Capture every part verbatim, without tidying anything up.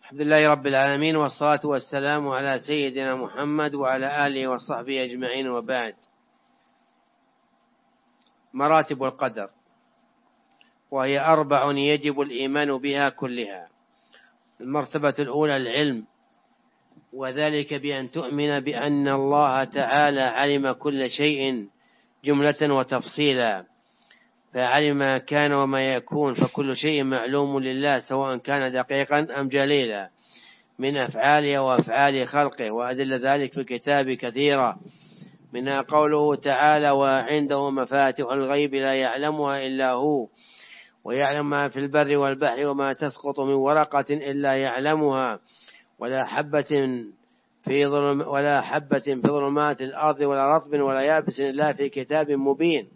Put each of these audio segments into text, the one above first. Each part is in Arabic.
الحمد لله رب العالمين، والصلاة والسلام على سيدنا محمد وعلى آله وصحبه أجمعين، وبعد. مراتب القدر، وهي أربع يجب الإيمان بها كلها. المرتبة الأولى العلم، وذلك بأن تؤمن بأن الله تعالى علم كل شيء جملة وتفصيلا، فعلم ما كان وما يكون، فكل شيء معلوم لله سواء كان دقيقا أم جليلا من أفعاله وأفعال خلقه، وأدل ذلك في الكتاب كثيرة، منها قوله تعالى: وعنده مفاتح الغيب لا يعلمها إلا هو، ويعلم ما في البر والبحر وما تسقط من ورقة إلا يعلمها، ولا حبة في ظلم ولا حبة في ظلمات الأرض ولا رطب ولا يابس إلا في كتاب مبين.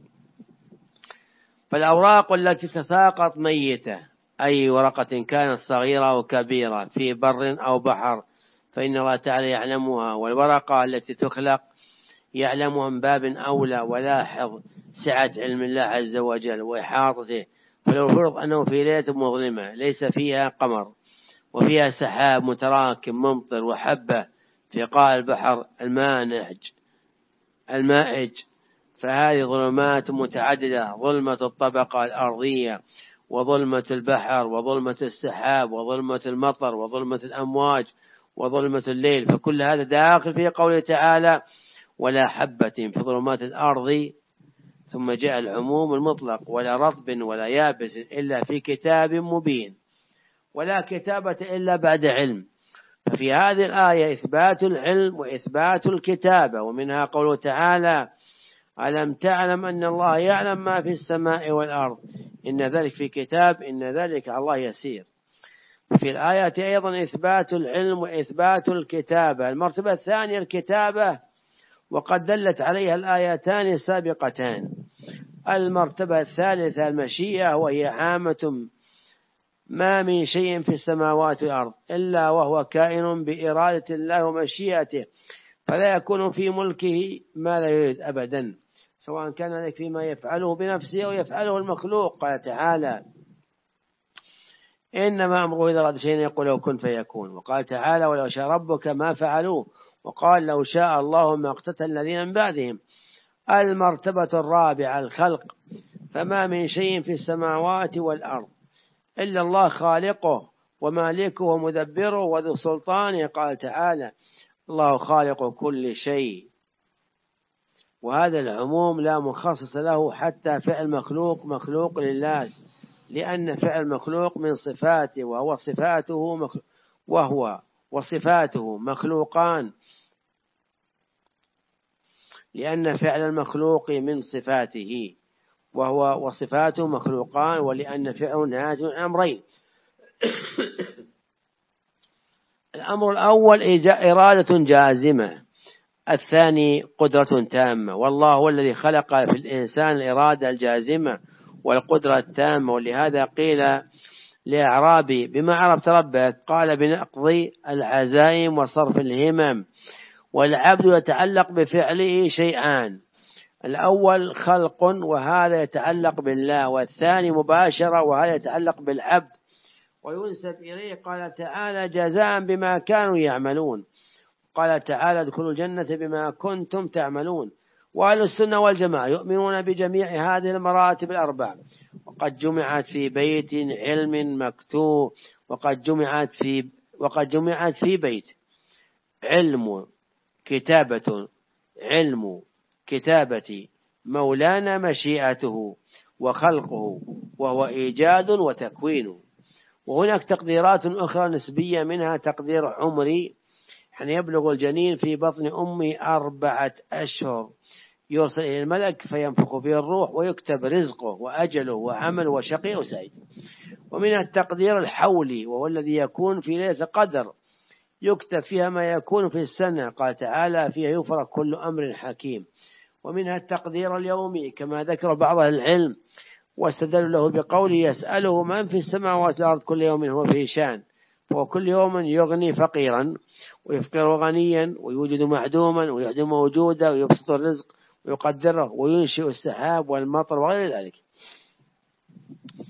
فالأوراق التي تساقط ميتة، أي ورقة كانت صغيرة أو كبيرة في بر أو بحر، فإن الله تعالى يعلمها. والورقة التي تخلق يعلمها من باب أولى. ولاحظ سعة علم الله عز وجل وإحاطته، فلو فرض أنه في ليلة مظلمة ليس فيها قمر وفيها سحاب متراكم ممطر وحبة في قاع البحر المانع المائج، فهذه ظلمات متعددة: ظلمة الطبقة الأرضية، وظلمة البحر، وظلمة السحاب، وظلمة المطر، وظلمة الأمواج، وظلمة الليل. فكل هذا داخل في قوله تعالى: ولا حبة في ظلمات الأرض، ثم جاء العموم المطلق: ولا رطب ولا يابس إلا في كتاب مبين. ولا كتابة إلا بعد علم. ففي هذه الآية إثبات العلم وإثبات الكتابة. ومنها قوله تعالى: ألم تعلم أن الله يعلم ما في السماء والأرض إن ذلك في كتاب إن ذلك على الله يسير. في الآية أيضا إثبات العلم وإثبات الكتابة. المرتبة الثانية الكتابة، وقد دلت عليها الآيتان السابقتان. المرتبة الثالثة المشيئة، وهي عامة: ما من شيء في السماوات والأرض إلا وهو كائن بإرادة الله ومشيئته، فلا يكون في ملكه ما لا يريد أبدا، سواء كان ذلك فيما يفعله بنفسه أو يفعله المخلوق. قال تعالى: إنما أمره إذا أراد شيئا يقول له كن فيكون. وقال تعالى: ولو شاء ربك ما فعلوه. وقال: لو شاء الله ما اقتتل الذين من بعدهم. المرتبة الرابعة الخلق، فما من شيء في السماوات والأرض إلا الله خالقه ومالكه ومدبره وذو سلطانه. قال تعالى: الله خالق كل شيء. وهذا العموم لا مخصص له، حتى فعل مخلوق مخلوق لله، لأن فعل مخلوق من صفاته، وهو صفاته مخلوق وهو وصفاته مخلوقان، لأن فعل المخلوق من صفاته وهو وصفاته مخلوقان، ولأن فعله ناتج عن أمرين. الأمر الأول إرادة جازمة، الثاني قدرة تامة. والله هو الذي خلق في الإنسان الإرادة الجازمة والقدرة التامة. ولهذا قيل لأعرابي: بما عرفت ربك؟ قال: بنقض العزائم وصرف الهمم. والعبد يتعلق بفعله شيئان: الأول خلق وهذا يتعلق بالله، والثاني مباشرة وهذا يتعلق بالعبد وينسب إليه. قال تعالى: جزاء بما كانوا يعملون. قال تعالى: ادخلوا الجنة بما كنتم تعملون. وأهل السنة والجماعة يؤمنون بجميع هذه المراتب الأربع، وقد جمعت في بيت علم مكتوب وقد جمعت في وقد جمعت في بيت علم كتابة علم كتابة مولانا مشيئته وخلقه، وهو إيجاد وتكوين. وهناك تقديرات أخرى نسبية، منها تقدير عمري، يعني يبلغ الجنين في بطن أمه أربعة أشهر، يرسل إلى الملك فينفخ فيه الروح ويكتب رزقه وأجله وعمل وشقي وسعيد. ومن التقدير الحولي، وهو الذي يكون في ليلة قدر، يكتب فيها ما يكون في السنة. قال تعالى: فيها يفرق كل أمر حكيم. ومنها التقدير اليومي، كما ذكر بعض العلم واستدل له بقوله: يسأله من في السماوات والأرض كل يوم هو في شان. فهو كل يوم يغني فقيرا ويفقر غنيا، ويوجد معدوما ويعدم موجودا، ويبسط الرزق ويقدره، وينشئ السحاب والمطر وغير ذلك.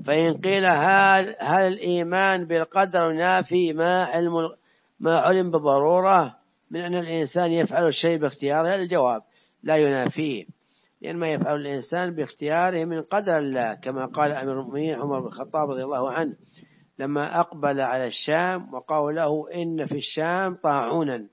فإن قيل هل, هل الإيمان بالقدر ينافي ما علم ما علم بضرورة من أن الإنسان يفعل الشيء باختياره؟ الجواب لا ينافيه، لأن ما يفعل الإنسان باختياره من قدر الله، كما قال أمير المؤمنين عمر بن الخطاب رضي الله عنه لما أقبل على الشام وقالوا له إن في الشام طاعونا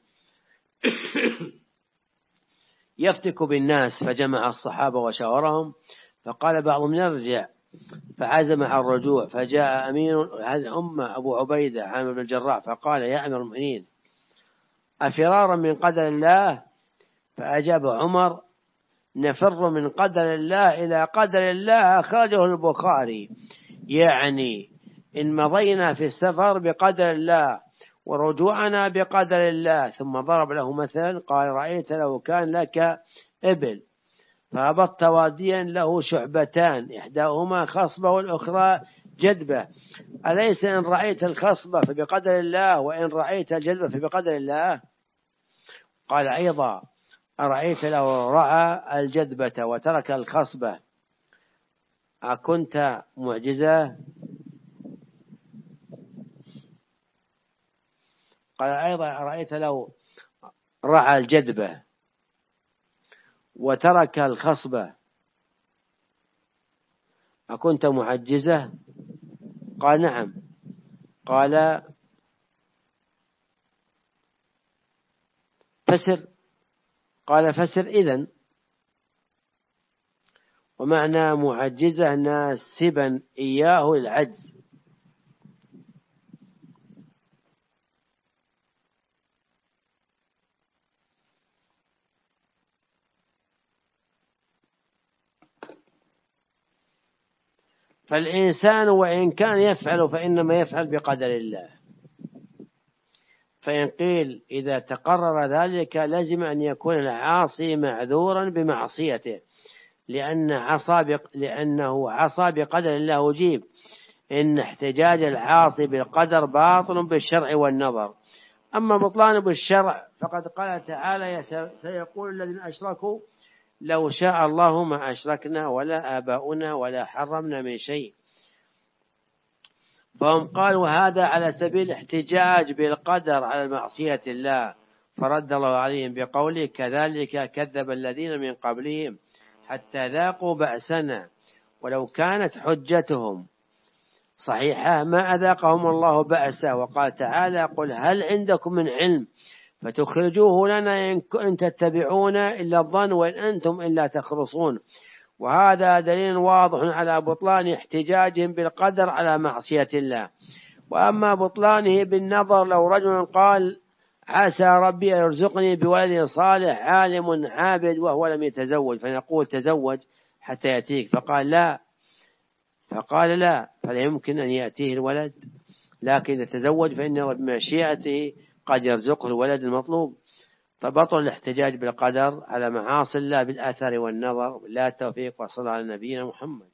يفتك بالناس، فجمع الصحابة وشاورهم، فقال بعضهم نرجع، فعزم على الرجوع، فجاء أمير هذه الأمة أبو عبيدة عامر بن الجراح فقال يا أمير المؤمنين أفرارا من قدر الله؟ فأجاب عمر نفر من قدر الله إلى قدر الله، أخرجه البخاري، يعني إن مضينا في السفر بقدر الله ورجوعنا بقدر الله. ثم ضرب له مثلا قال رأيت لو كان لك إبل فهبطت واديا له شعبتان إحداهما خصبة والأخرى جدبة، أليس إن رأيت الخصبة فبقدر الله وإن رأيت الجدبة فبقدر الله؟ قال أيضا أرأيت لو رأى الجدبة وترك الخصبة أكنت معجزة؟ قال أيضا أرأيت لو رأى الجدبة وترك الخصبة أكنت معجزة؟ قال نعم. قال فسر. قال فسر إذن. ومعنى معجزة ناسبا إياه للعجز. فالإنسان وإن كان يفعل فإنما يفعل بقدر الله. فإن قيل إذا تقرر ذلك لازم أن يكون العاصي معذورا بمعصيته، لأن عصى لأنه عصى بقدر الله وجيب. إن احتجاج العاصي بالقدر باطل بالشرع والنظر. أما بطلان بالشرع فقد قال تعالى سيقول الذين أشركوا لو شاء الله ما أشركنا ولا آباؤنا ولا حرمنا من شيء. فهم قالوا هذا على سبيل الاحتجاج بالقدر على معصية الله، فرد الله عليهم بقوله كذلك كذب الذين من قبلهم حتى ذاقوا بأسنا ولو كانت حجتهم صحيحة ما أذاقهم الله بأسه. وقال تعالى قل هل عندكم من علم فتخرجوه لنا إن تتبعون إلا الظن وإن أنتم إلا تخرصون. وهذا دليل واضح على بطلان احتجاجهم بالقدر على معصية الله. وأما بطلانه بالنظر لو رجل قال عسى ربي أن يرزقني بولد صالح عالم عابد وهو لم يتزوج، فنقول تزوج حتى يأتيك، فقال لا فقال لا فلا يمكن أن يأتيه الولد، لكن إذا تزوج فإنه بمشيئته قد يرزقه الولد المطلوب. فبطل الاحتجاج بالقدر على معاصي الله بالآثار والنظر. لا توفيق. وصلى على نبينا محمد.